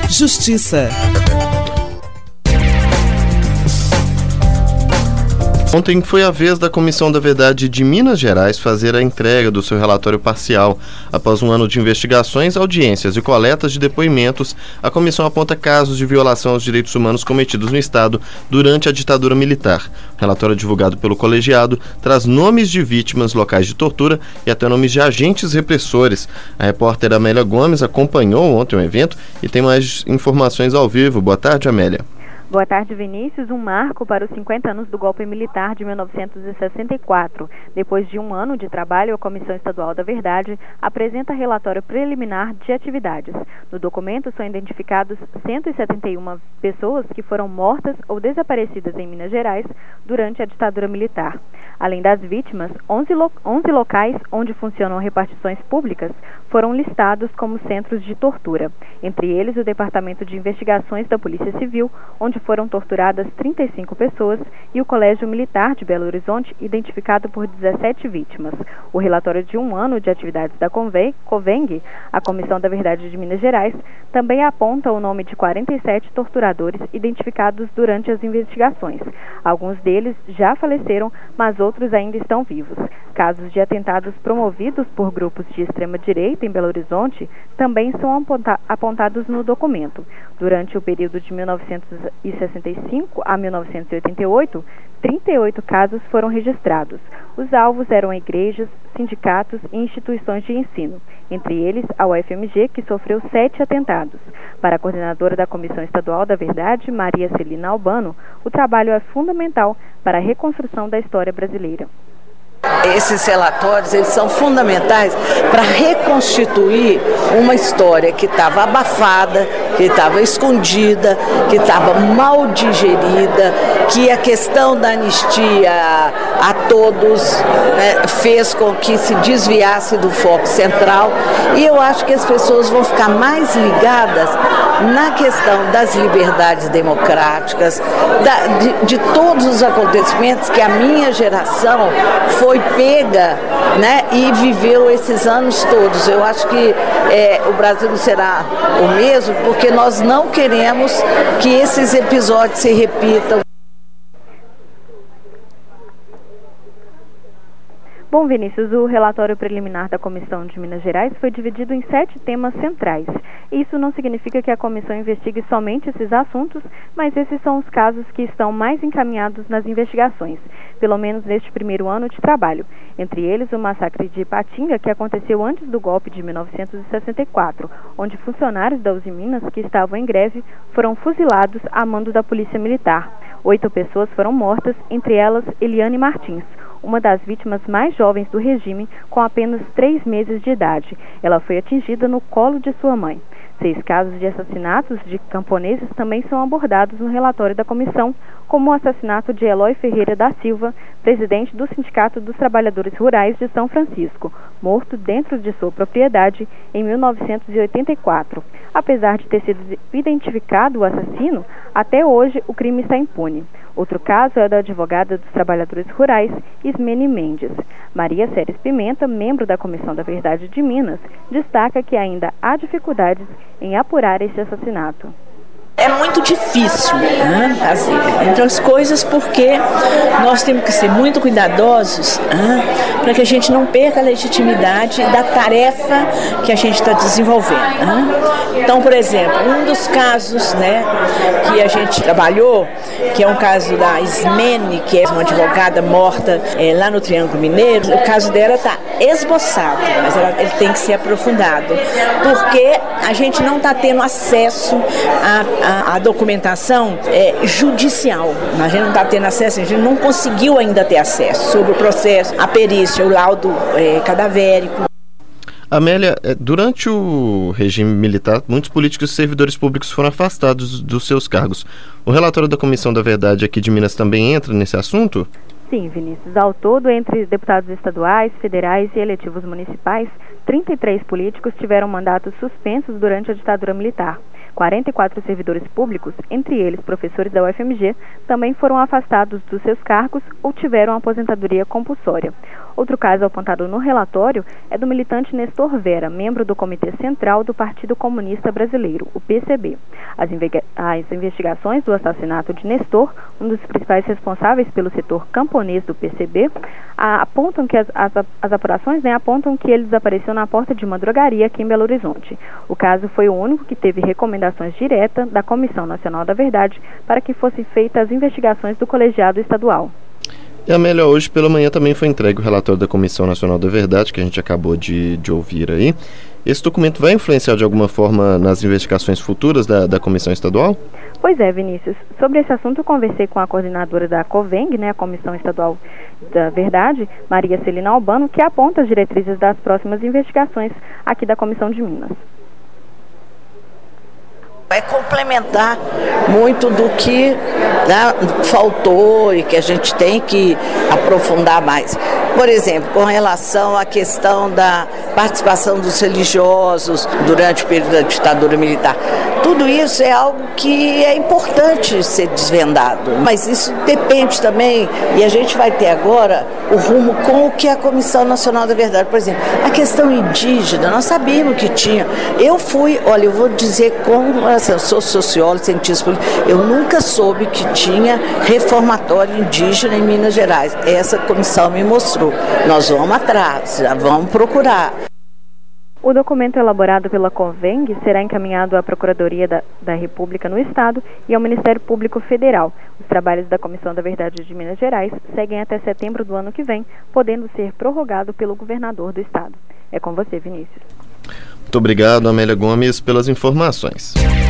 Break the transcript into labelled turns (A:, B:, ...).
A: Justiça.
B: Ontem foi a vez da Comissão da Verdade de Minas Gerais fazer a entrega do seu relatório parcial. Após um ano de investigações, audiências e coletas de depoimentos, a comissão aponta casos de violação aos direitos humanos cometidos no Estado durante a ditadura militar. O relatório divulgado pelo colegiado traz nomes de vítimas, locais de tortura e até nomes de agentes repressores. A repórter Amélia Gomes acompanhou ontem o evento e tem mais informações ao vivo. Boa tarde, Amélia.
C: Boa tarde, Vinícius. Um marco para os 50 anos do golpe militar de 1964. Depois de um ano de trabalho, a Comissão Estadual da Verdade apresenta relatório preliminar de atividades. No documento são identificados 171 pessoas que foram mortas ou desaparecidas em Minas Gerais durante a ditadura militar. Além das vítimas, 11 locais onde funcionam repartições públicas foram listados como centros de tortura. Entre eles, o Departamento de Investigações da Polícia Civil, onde foram torturadas 35 pessoas, e o Colégio Militar de Belo Horizonte, identificado por 17 vítimas. O relatório de um ano de atividades da COVENG, a Comissão da Verdade de Minas Gerais, também aponta o nome de 47 torturadores identificados durante as investigações. Alguns deles já faleceram, mas outros ainda estão vivos. Casos de atentados promovidos por grupos de extrema-direita em Belo Horizonte também são apontados no documento. Durante o período de 1965 a 1988, 38 casos foram registrados. Os alvos eram igrejas, sindicatos e instituições de ensino, entre eles a UFMG, que sofreu 7 atentados. Para a coordenadora da Comissão Estadual da Verdade, Maria Celina Albano, o trabalho é fundamental para a reconstrução da história brasileira.
D: Esses relatórios, eles são fundamentais para reconstituir uma história que estava abafada, que estava escondida, que estava mal digerida, que a questão da anistia a todos, né, fez com que se desviasse do foco central. E eu acho que as pessoas vão ficar mais ligadas na questão das liberdades democráticas, de todos os acontecimentos que a minha geração foi pega, né, e viveu esses anos todos. Eu acho que o Brasil não será o mesmo, porque nós não queremos que esses episódios se repitam.
C: Bom, Vinícius, o relatório preliminar da Comissão de Minas Gerais foi dividido em 7 temas centrais. Isso não significa que a comissão investigue somente esses assuntos, mas esses são os casos que estão mais encaminhados nas investigações, pelo menos neste primeiro ano de trabalho. Entre eles, o massacre de Ipatinga, que aconteceu antes do golpe de 1964, onde funcionários da Uzi Minas que estavam em greve foram fuzilados a mando da Polícia Militar. 8 pessoas foram mortas, entre elas Eliane Martins, uma das vítimas mais jovens do regime, com apenas 3 meses de idade. Ela foi atingida no colo de sua mãe. 6 casos de assassinatos de camponeses também são abordados no relatório da comissão, como o assassinato de Eloy Ferreira da Silva, presidente do Sindicato dos Trabalhadores Rurais de São Francisco, morto dentro de sua propriedade em 1984. Apesar de ter sido identificado o assassino, até hoje o crime está impune. Outro caso é da advogada dos trabalhadores rurais, Ismene Mendes. Maria Séries Pimenta, membro da Comissão da Verdade de Minas, destaca que ainda há dificuldades em apurar esse assassinato.
E: É muito difícil, né, fazer, entre as coisas, porque nós temos que ser muito cuidadosos, para que a gente não perca a legitimidade da tarefa que a gente está desenvolvendo. Então, por exemplo, um dos casos, né, que a gente trabalhou, que é um caso da Ismene, que é uma advogada morta lá no Triângulo Mineiro, o caso dela está esboçado, mas ele tem que ser aprofundado, porque a gente não está tendo acesso a documentação judicial. A gente não está tendo acesso, a gente não conseguiu ainda ter acesso sobre o processo, a perícia, o laudo cadavérico.
B: Amélia, durante o regime militar, muitos políticos e servidores públicos foram afastados dos seus cargos. O relatório da Comissão da Verdade aqui de Minas também entra nesse assunto?
C: Sim, Vinícius. Ao todo, entre deputados estaduais, federais e eletivos municipais, 33 políticos tiveram mandatos suspensos durante a ditadura militar. 44 servidores públicos, entre eles professores da UFMG, também foram afastados dos seus cargos ou tiveram aposentadoria compulsória. Outro caso apontado no relatório é do militante Nestor Vera, membro do Comitê Central do Partido Comunista Brasileiro, o PCB. As investigações do assassinato de Nestor, um dos principais responsáveis pelo setor camponês do PCB, apontam que as apurações apontam que ele desapareceu na porta de uma drogaria aqui em Belo Horizonte. O caso foi o único que teve recomendações diretas da Comissão Nacional da Verdade para que fossem feitas as investigações do colegiado estadual.
B: E Amélia, hoje pela manhã também foi entregue o relatório da Comissão Nacional da Verdade, que a gente acabou de ouvir aí. Esse documento vai influenciar de alguma forma nas investigações futuras da Comissão Estadual?
C: Pois é, Vinícius. Sobre esse assunto eu conversei com a coordenadora da COVENG, a Comissão Estadual da Verdade, Maria Celina Albano, que aponta as diretrizes das próximas investigações aqui da Comissão de Minas.
D: É complementar muito do que faltou e que a gente tem que aprofundar mais. Por exemplo, com relação à questão da participação dos religiosos durante o período da ditadura militar. Tudo isso é algo que é importante ser desvendado, mas isso depende também, e a gente vai ter agora o rumo com o que é a Comissão Nacional da Verdade. Por exemplo, a questão indígena, nós sabíamos que tinha. Eu vou dizer eu sou sociólogo, cientista político, eu nunca soube que tinha reformatório indígena em Minas Gerais. Essa comissão me mostrou. Nós vamos atrás, já vamos procurar.
C: O documento elaborado pela COVENG será encaminhado à Procuradoria da República no Estado e ao Ministério Público Federal. Os trabalhos da Comissão da Verdade de Minas Gerais seguem até setembro do ano que vem, podendo ser prorrogado pelo governador do Estado. É com você, Vinícius.
B: Muito obrigado, Amélia Gomes, pelas informações.